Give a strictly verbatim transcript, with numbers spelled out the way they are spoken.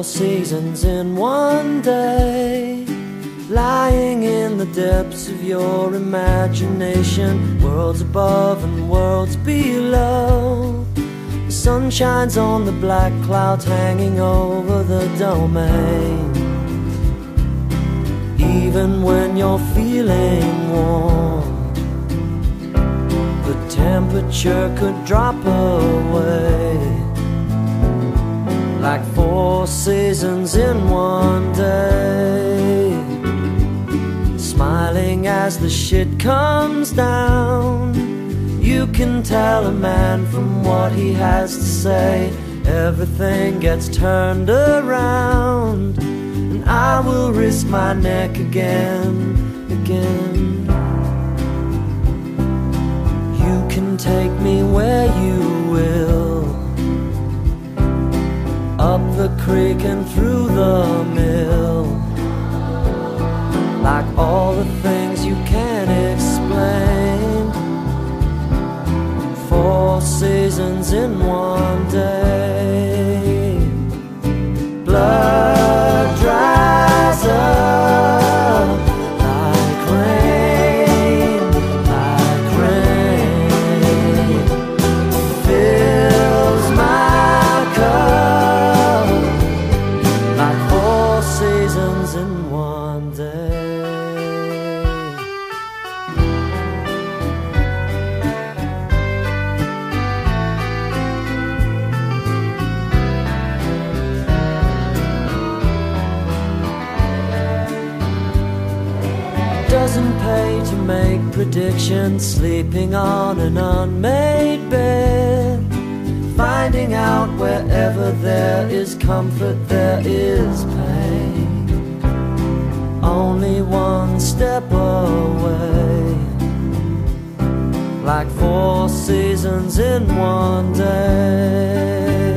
four seasons in one day, lying in the depths of your imagination, worlds above and worlds below. The sun shines on the black clouds hanging over the domain. Even when you're feeling warm, the temperature could drop away, like four seasons in one day. Smiling as the shit comes down, you can tell a man from what he has to say. Everything gets turned around, and I will risk my neck again, again. You can take me where you will, up the creek and through the mill, like all the things you can't explain. Four seasons in one day. Blood dries up like rain, like rain. Fills my cup like four seasons in one day. Doesn't pay to make predictions, sleeping on an unmade bed, finding out wherever there is comfort there is pain, only one step away, like four seasons in one day.